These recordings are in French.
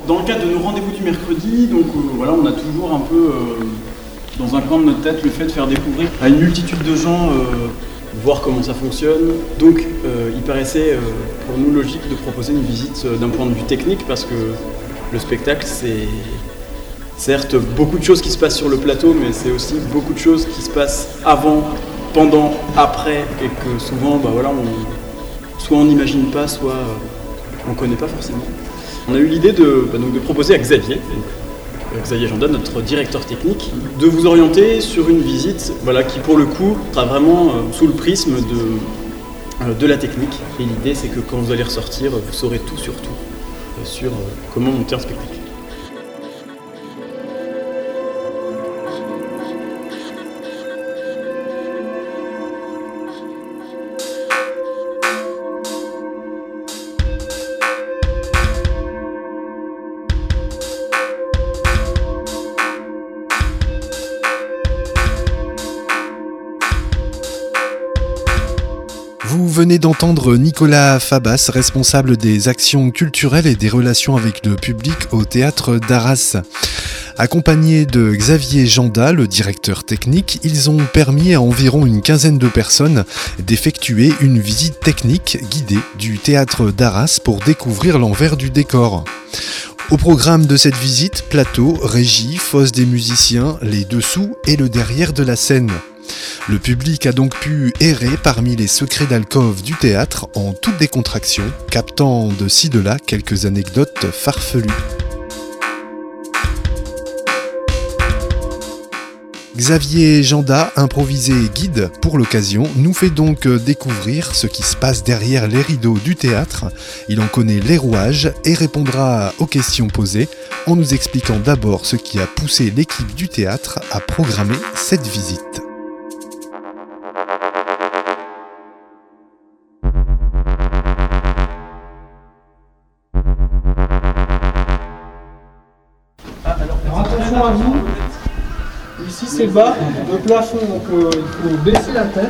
Dans le cadre de nos rendez-vous du mercredi, donc voilà, on a toujours un peu dans un coin de notre tête le fait de faire découvrir à une multitude de gens, voir comment ça fonctionne. Donc il paraissait pour nous logique de proposer une visite d'un point de vue technique, parce que le spectacle, c'est certes beaucoup de choses qui se passent sur le plateau, mais c'est aussi beaucoup de choses qui se passent avant, pendant, après, et que souvent soit on n'imagine pas, soit on ne connaît pas forcément. On a eu l'idée de proposer à Xavier Janda, notre directeur technique, de vous orienter sur une visite qui pour le coup sera vraiment sous le prisme de la technique. Et l'idée, c'est que quand vous allez ressortir, vous saurez tout sur comment monter un spectacle. Vous venez d'entendre Nicolas Fabas, responsable des actions culturelles et des relations avec le public au théâtre d'Arras. Accompagnés de Xavier Janda, le directeur technique, ils ont permis à environ une quinzaine de personnes d'effectuer une visite technique guidée du théâtre d'Arras pour découvrir l'envers du décor. Au programme de cette visite, plateau, régie, fosse des musiciens, les dessous et le derrière de la scène. Le public a donc pu errer parmi les secrets d'alcôve du théâtre en toute décontraction, captant de ci de là quelques anecdotes farfelues. Xavier Janda, improvisé guide pour l'occasion, nous fait donc découvrir ce qui se passe derrière les rideaux du théâtre. Il en connaît les rouages et répondra aux questions posées en nous expliquant d'abord ce qui a poussé l'équipe du théâtre à programmer cette visite. Attention à vous, ici c'est bas, le plafond, donc il faut baisser la tête.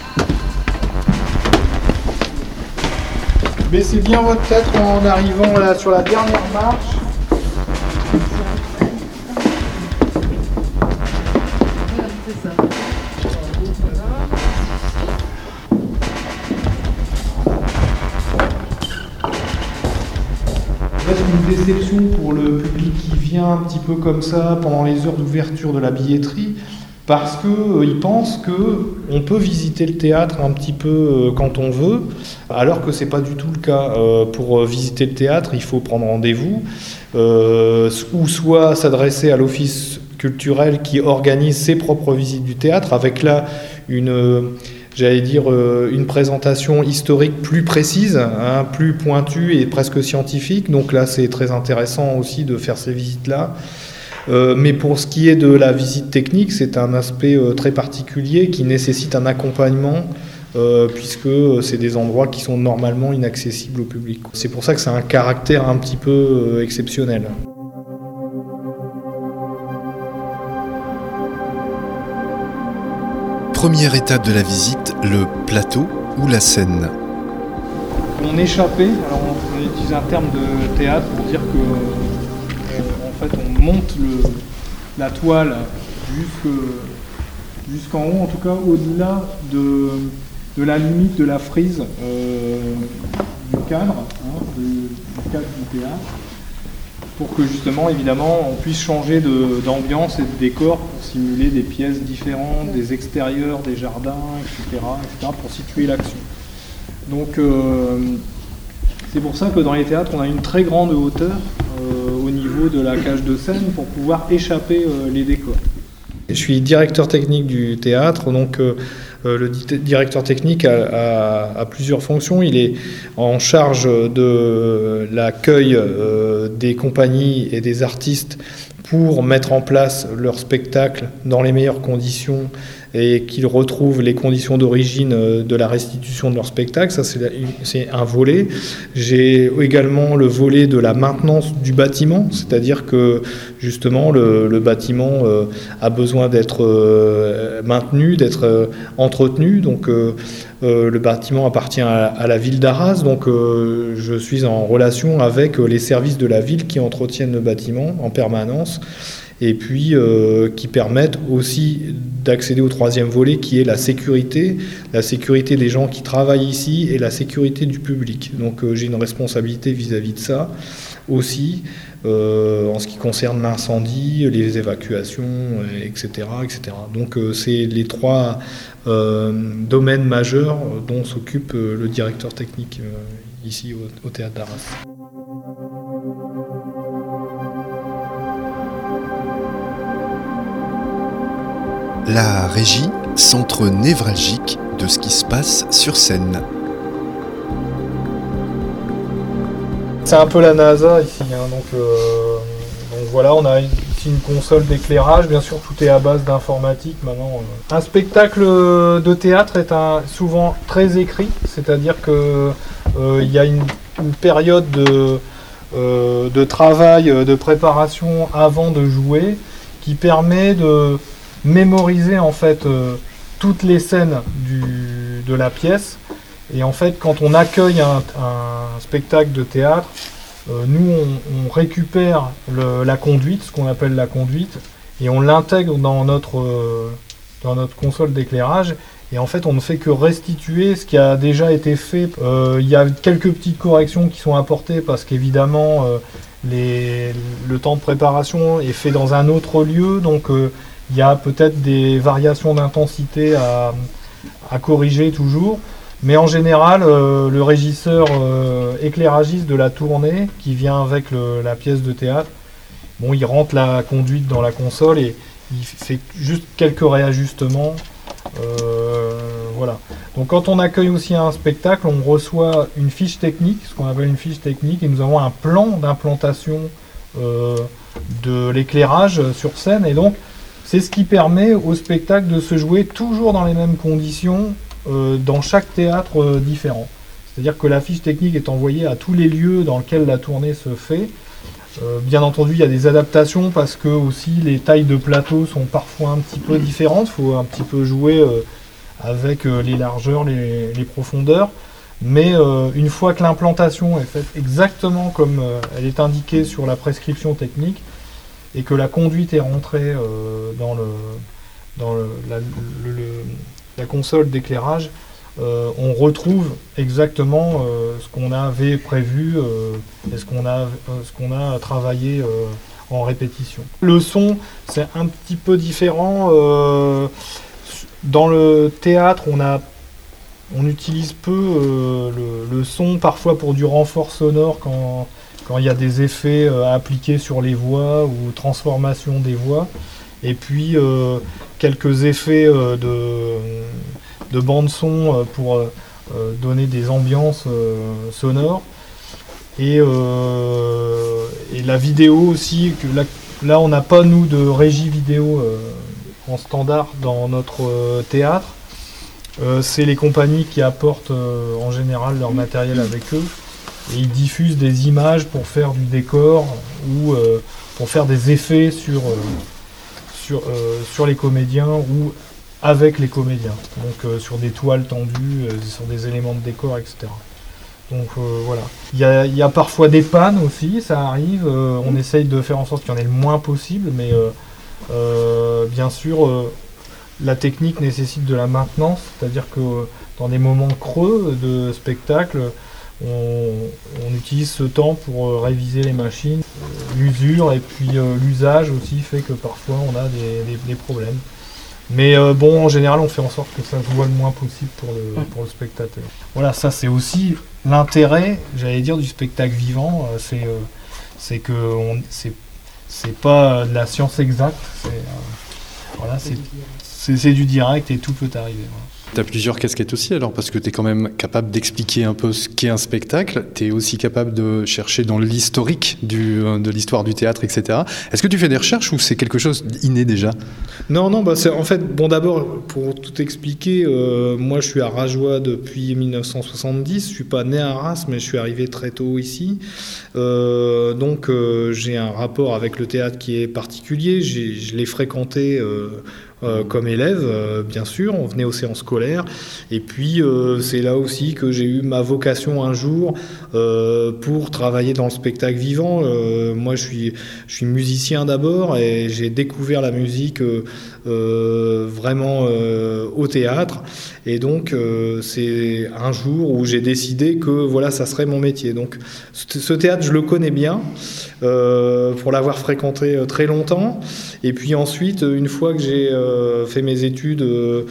Baissez bien votre tête en arrivant là sur la dernière marche. Une déception pour le public qui vient un petit peu comme ça pendant les heures d'ouverture de la billetterie, parce qu'ils pensent qu'on peut visiter le théâtre un petit peu quand on veut, alors que c'est pas du tout le cas. Pour visiter le théâtre, il faut prendre rendez-vous, ou soit s'adresser à l'office culturel qui organise ses propres visites du théâtre, avec là une présentation historique plus précise, plus pointue et presque scientifique. Donc là, c'est très intéressant aussi de faire ces visites-là. Mais pour ce qui est de la visite technique, c'est un aspect très particulier qui nécessite un accompagnement, puisque c'est des endroits qui sont normalement inaccessibles au public. C'est pour ça que c'est un caractère un petit peu exceptionnel. Première étape de la visite, le plateau ou la scène. On échappait, alors on utilise un terme de théâtre pour dire que on monte la toile jusqu'en haut, en tout cas au-delà de la limite de la frise du cadre, du cadre du théâtre, pour que justement, évidemment, on puisse changer d'ambiance et de décor pour simuler des pièces différentes, des extérieurs, des jardins, etc. pour situer l'action. Donc, c'est pour ça que dans les théâtres, on a une très grande hauteur au niveau de la cage de scène pour pouvoir échapper les décors. Je suis directeur technique du théâtre, donc le directeur technique a plusieurs fonctions. Il est en charge de l'accueil des compagnies et des artistes pour mettre en place leur spectacle dans les meilleures conditions et qu'ils retrouvent les conditions d'origine de la restitution de leur spectacle. Ça, c'est un volet. J'ai également le volet de la maintenance du bâtiment, c'est-à-dire que justement le bâtiment a besoin d'être maintenu, d'être entretenu. Donc le bâtiment appartient à la ville d'Arras, donc je suis en relation avec les services de la ville qui entretiennent le bâtiment en permanence, et puis qui permettent aussi d'accéder au troisième volet qui est la sécurité des gens qui travaillent ici et la sécurité du public. Donc j'ai une responsabilité vis-à-vis de ça aussi, en ce qui concerne l'incendie, les évacuations, etc. Donc c'est les trois domaines majeurs dont s'occupe le directeur technique ici au Théâtre d'Arras. La régie, centre névralgique de ce qui se passe sur scène. C'est un peu la NASA ici, hein, donc voilà, on a ici une console d'éclairage, bien sûr tout est à base d'informatique maintenant. Un spectacle de théâtre est souvent très écrit, c'est-à-dire que il y a une période de travail, de préparation avant de jouer, qui permet de mémoriser en fait toutes les scènes de la pièce. Et en fait, quand on accueille un spectacle de théâtre, nous on récupère la conduite, ce qu'on appelle la conduite, et on l'intègre dans notre console d'éclairage. Et en fait, on ne fait que restituer ce qui a déjà été fait. Il y a quelques petites corrections qui sont apportées parce qu'évidemment, le temps de préparation est fait dans un autre lieu, donc il y a peut-être des variations d'intensité à corriger toujours. Mais en général, le régisseur éclairagiste de la tournée, qui vient avec la pièce de théâtre, il rentre la conduite dans la console et il fait juste quelques réajustements. Voilà. Donc quand on accueille aussi un spectacle, on reçoit une fiche technique, ce qu'on appelle une fiche technique, et nous avons un plan d'implantation de l'éclairage sur scène. Et donc, c'est ce qui permet au spectacle de se jouer toujours dans les mêmes conditions, dans chaque théâtre différent. C'est-à-dire que la fiche technique est envoyée à tous les lieux dans lesquels la tournée se fait. Bien entendu, il y a des adaptations parce que aussi les tailles de plateau sont parfois un petit peu différentes. Il faut un petit peu jouer avec les largeurs, les profondeurs. Mais une fois que l'implantation est faite exactement comme elle est indiquée sur la prescription technique et que la conduite est rentrée dans la console d'éclairage, on retrouve exactement ce qu'on avait prévu et ce qu'on a travaillé en répétition. Le son, c'est un petit peu différent. Dans le théâtre, on utilise peu le son, parfois pour du renfort sonore quand il y a des effets à appliquer sur les voix ou transformation des voix. Et puis quelques effets de bande-son pour donner des ambiances sonores. Et la vidéo aussi, que là on n'a pas nous de régie vidéo en standard dans notre théâtre. C'est les compagnies qui apportent en général leur matériel avec eux. Et ils diffusent des images pour faire du décor ou pour faire des effets sur les comédiens ou avec les comédiens, donc sur des toiles tendues, sur des éléments de décor, etc. Donc voilà. Il y a parfois des pannes aussi, ça arrive, on essaye de faire en sorte qu'il y en ait le moins possible, mais bien sûr, la technique nécessite de la maintenance, c'est-à-dire que dans des moments creux de spectacle, on utilise ce temps pour réviser les machines. L'usure et puis l'usage aussi fait que parfois on a des problèmes. Mais bon, en général, on fait en sorte que ça se voit le moins possible pour le spectateur. Voilà, ça c'est aussi l'intérêt, j'allais dire, du spectacle vivant. C'est que c'est pas de la science exacte. C'est du direct et tout peut arriver. Voilà. Tu as plusieurs casquettes aussi alors, parce que tu es quand même capable d'expliquer un peu ce qu'est un spectacle, tu es aussi capable de chercher dans l'historique de l'histoire du théâtre, etc. Est-ce que tu fais des recherches ou c'est quelque chose d'inné déjà ? Non, c'est, en fait, d'abord, pour tout expliquer, moi je suis à Rajoie depuis 1970, je suis pas né à Arras, mais je suis arrivé très tôt ici. Donc j'ai un rapport avec le théâtre qui est particulier, je l'ai fréquenté comme élève, bien sûr, on venait aux séances scolaires, et puis c'est là aussi que j'ai eu ma vocation un jour pour travailler dans le spectacle vivant. Moi je suis musicien d'abord, et j'ai découvert la musique vraiment au théâtre, et donc c'est un jour où j'ai décidé que voilà, ça serait mon métier. Donc ce théâtre je le connais bien, pour l'avoir fréquenté très longtemps, et puis ensuite une fois que j'ai fait mes études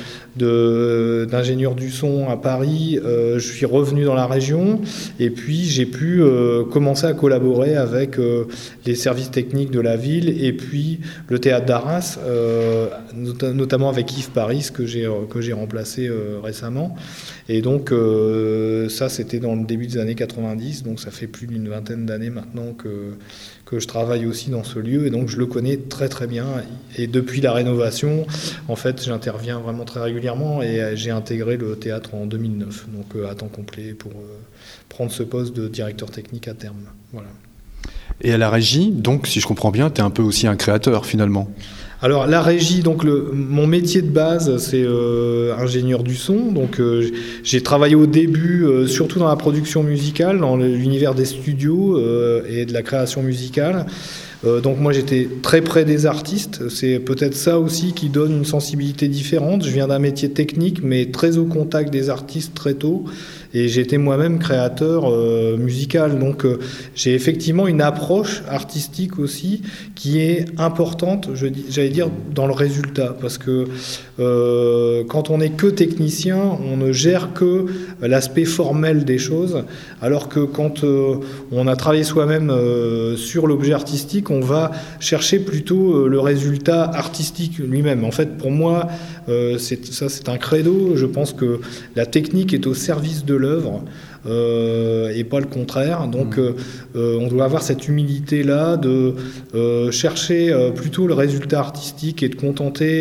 d'ingénieur du son à Paris, je suis revenu dans la région, et puis j'ai pu commencer à collaborer avec les services techniques de la ville et puis le théâtre d'Arras, notamment avec Yves Paris que j'ai remplacé récemment. Et donc ça c'était dans le début des années 90, donc ça fait plus d'une vingtaine d'années maintenant que je travaille aussi dans ce lieu, et donc je le connais très très bien. Et depuis la rénovation, en fait, j'interviens vraiment très régulièrement, et j'ai intégré le théâtre en 2009, donc à temps complet pour prendre ce poste de directeur technique à terme. Voilà. Et à la régie, donc si je comprends bien, tu es un peu aussi un créateur finalement. Alors la régie, donc mon métier de base, c'est ingénieur du son. Donc j'ai travaillé au début surtout dans la production musicale, dans l'univers des studios et de la création musicale. Donc moi j'étais très près des artistes, c'est peut-être ça aussi qui donne une sensibilité différente. Je viens d'un métier technique mais très au contact des artistes très tôt, et j'étais moi-même créateur musical, donc j'ai effectivement une approche artistique aussi qui est importante, j'allais dire, dans le résultat, parce que quand on n'est que technicien, on ne gère que l'aspect formel des choses, alors que quand on a travaillé soi-même sur l'objet artistique, on va chercher plutôt le résultat artistique lui-même. En fait, pour moi, c'est un credo. Je pense que la technique est au service de l'œuvre et pas le contraire. Donc, on doit avoir cette humilité-là de chercher plutôt le résultat artistique et de contenter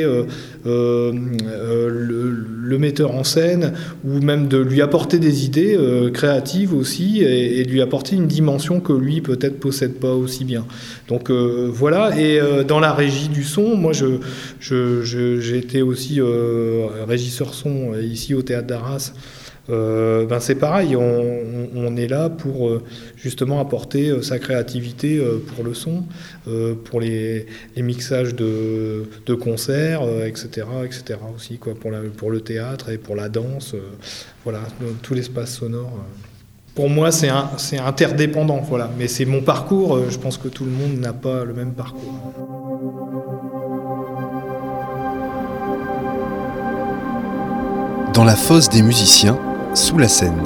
le metteur en scène, ou même de lui apporter des idées créatives aussi, et de lui apporter une dimension que lui peut-être possède pas aussi bien. Donc voilà. Et dans la régie du son, moi j'ai été aussi régisseur son ici au théâtre d'Arras. C'est pareil, on est là pour justement apporter sa créativité pour le son, pour les mixages de concerts, etc. aussi, quoi, pour le théâtre et pour la danse, voilà, tout l'espace sonore. Pour moi, c'est interdépendant, voilà. Mais c'est mon parcours, je pense que tout le monde n'a pas le même parcours. Dans la fosse des musiciens, sous la scène.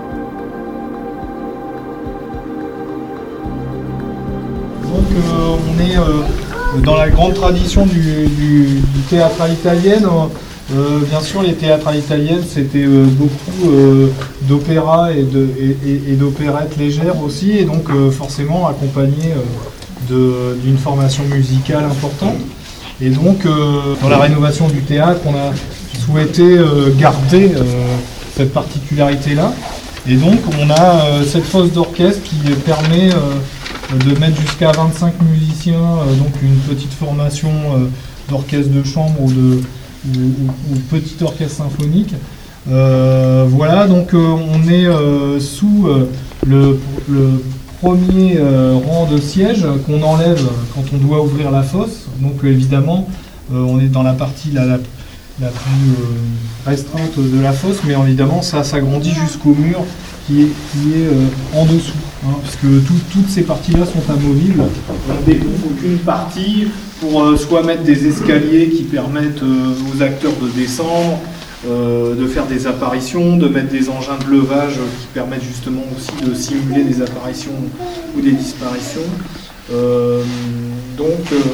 Donc on est dans la grande tradition du théâtre à l'italienne. Bien sûr, les théâtres à l'italienne, c'était beaucoup d'opéra et d'opérettes légères aussi, et donc forcément accompagné d'une formation musicale importante. Et donc dans la rénovation du théâtre, on a souhaité garder cette particularité-là. Et donc on a cette fosse d'orchestre qui permet de mettre jusqu'à 25 musiciens, donc une petite formation d'orchestre de chambre ou petit orchestre symphonique. Voilà, donc on est sous le premier rang de sièges qu'on enlève quand on doit ouvrir la fosse. Donc évidemment, on est dans la partie la plus restreinte de la fosse, mais évidemment ça s'agrandit jusqu'au mur qui est en dessous, hein, puisque toutes ces parties-là sont amovibles. On ne découvre qu'une partie pour soit mettre des escaliers qui permettent aux acteurs de descendre, de faire des apparitions, de mettre des engins de levage qui permettent justement aussi de simuler des apparitions ou des disparitions.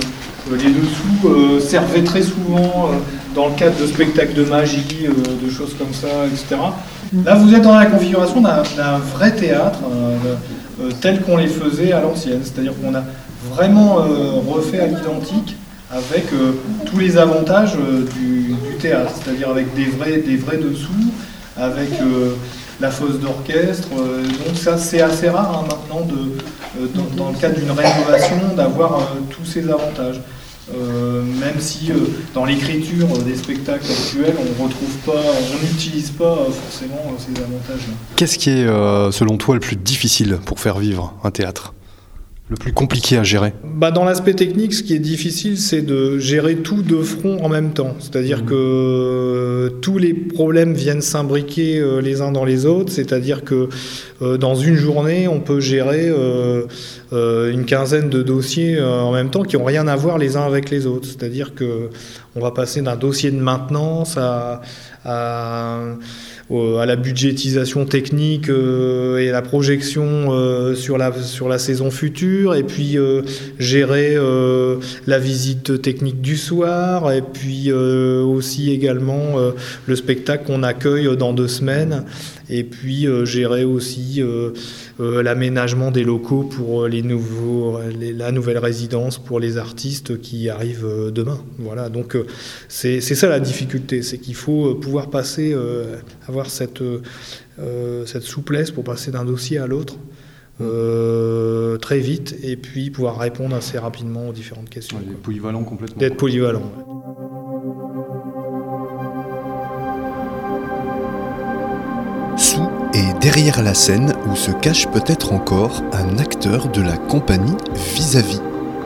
Les dessous servaient très souvent dans le cadre de spectacles de magie, de choses comme ça, etc. Là, vous êtes dans la configuration d'un vrai théâtre tel qu'on les faisait à l'ancienne. C'est-à-dire qu'on a vraiment refait à l'identique avec tous les avantages du théâtre, c'est-à-dire avec des vrais dessous, avec la fosse d'orchestre. Donc ça, c'est assez rare maintenant, dans le cadre d'une rénovation, d'avoir tous ces avantages. Même si dans l'écriture des spectacles actuels, on n'utilise pas forcément ces avantages-là. Qu'est-ce qui est, selon toi, le plus difficile pour faire vivre un théâtre ? Le plus compliqué à gérer ? Dans l'aspect technique, ce qui est difficile, c'est de gérer tout de front en même temps. C'est-à-dire que tous les problèmes viennent s'imbriquer les uns dans les autres. C'est-à-dire que dans une journée, on peut gérer une quinzaine de dossiers en même temps qui n'ont rien à voir les uns avec les autres. C'est-à-dire qu'on va passer d'un dossier de maintenance à la budgétisation technique et à la projection sur la saison future, et puis gérer la visite technique du soir, et puis aussi également le spectacle qu'on accueille dans 2 semaines, et puis gérer aussi l'aménagement des locaux pour la nouvelle résidence pour les artistes qui arrivent demain. Voilà, donc c'est ça la difficulté, c'est qu'il faut pouvoir passer, avoir cette souplesse pour passer d'un dossier à l'autre très vite, et puis pouvoir répondre assez rapidement aux différentes questions. D'être polyvalent complètement. D'être polyvalent. Sous et derrière la scène, où se cache peut-être encore un acteur de la compagnie Vis-à-vis.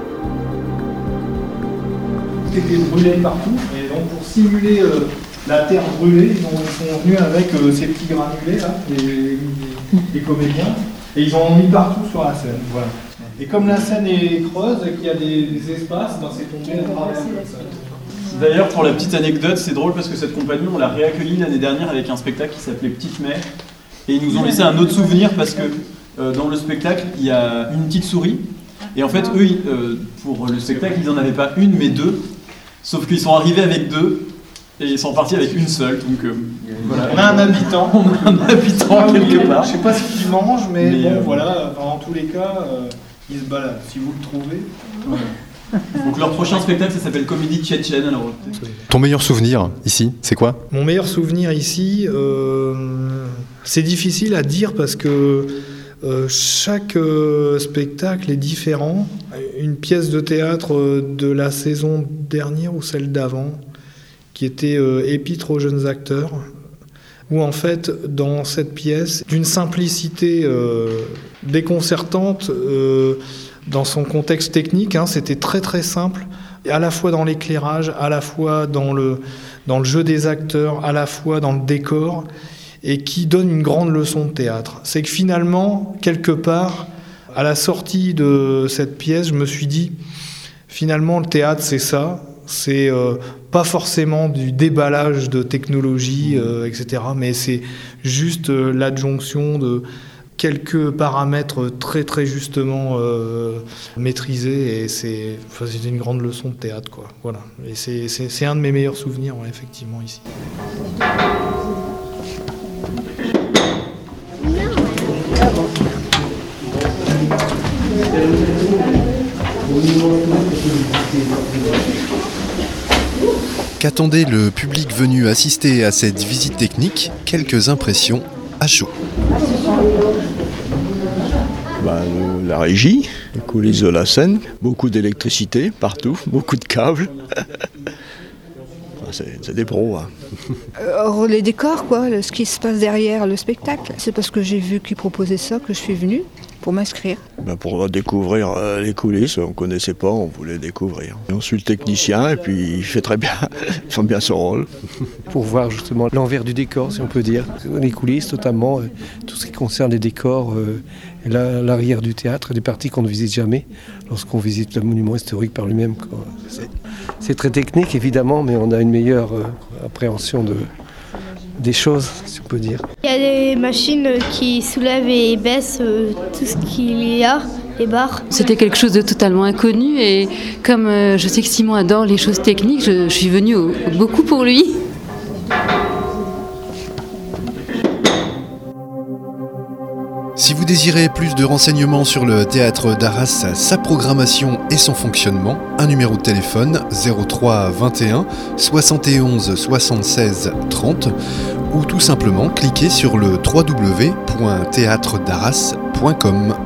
C'était brûlé partout, et donc pour simuler la terre brûlée, ils sont venus avec ces petits granulés là, les comédiens, et ils en ont mis partout sur la scène. Voilà. Et comme la scène est creuse et qu'il y a des espaces, c'est tombé à travers. D'ailleurs, pour la petite anecdote, c'est drôle parce que cette compagnie, on l'a réaccueillie l'année dernière avec un spectacle qui s'appelait Petite Mère. Et ils nous ont laissé un autre souvenir parce que dans le spectacle, il y a une petite souris. Et en fait, eux, pour le spectacle, ils n'en avaient pas une, mais 2. Sauf qu'ils sont arrivés avec 2 et ils sont partis avec une seule. Donc voilà. On a un habitant. Quelque part. Je ne sais pas ce qu'il mange, mais bon, voilà, dans tous les cas, il se balade. Si vous le trouvez. Ouais. Donc leur prochain spectacle, ça s'appelle Comédie Tchétchène. Alors... Ton meilleur souvenir ici, c'est quoi ? Mon meilleur souvenir ici, c'est difficile à dire parce que chaque spectacle est différent. Une pièce de théâtre de la saison dernière ou celle d'avant, qui était Épître aux jeunes acteurs, où en fait, dans cette pièce, d'une simplicité déconcertante, dans son contexte technique, c'était très très simple, à la fois dans l'éclairage, à la fois dans le jeu des acteurs, à la fois dans le décor, et qui donne une grande leçon de théâtre. C'est que finalement, quelque part, à la sortie de cette pièce, je me suis dit, finalement, le théâtre, c'est ça, c'est pas forcément du déballage de technologie, etc., mais c'est juste l'adjonction de quelques paramètres très très justement maîtrisés, et c'est une grande leçon de théâtre, quoi. Voilà. Et c'est un de mes meilleurs souvenirs, ouais, effectivement, ici. Qu'attendait le public venu assister à cette visite technique ? Quelques impressions à chaud. La régie, les coulisses de la scène, beaucoup d'électricité partout, beaucoup de câbles. C'est des pros. Les décors, quoi, ce qui se passe derrière le spectacle. C'est parce que j'ai vu qu'ils proposaient ça que je suis venue pour m'inscrire. Pour découvrir les coulisses, on ne connaissait pas, on voulait découvrir. On suit le technicien et puis il fait très bien, il fait bien son rôle. Pour voir justement l'envers du décor, si on peut dire, les coulisses notamment, tout ce qui concerne les décors, l'arrière du théâtre, des parties qu'on ne visite jamais lorsqu'on visite le monument historique par lui-même. C'est très technique évidemment, mais on a une meilleure appréhension des choses, si on peut dire. Il y a des machines qui soulèvent et baissent tout ce qu'il y a. les bars. C'était quelque chose de totalement inconnu et comme je sais que Simon adore les choses techniques, je suis venue beaucoup pour lui. Si vous désirez plus de renseignements sur le théâtre d'Arras, sa programmation et son fonctionnement, un numéro de téléphone 03 21 71 76 30 ou tout simplement cliquez sur le www.theatredarras.com.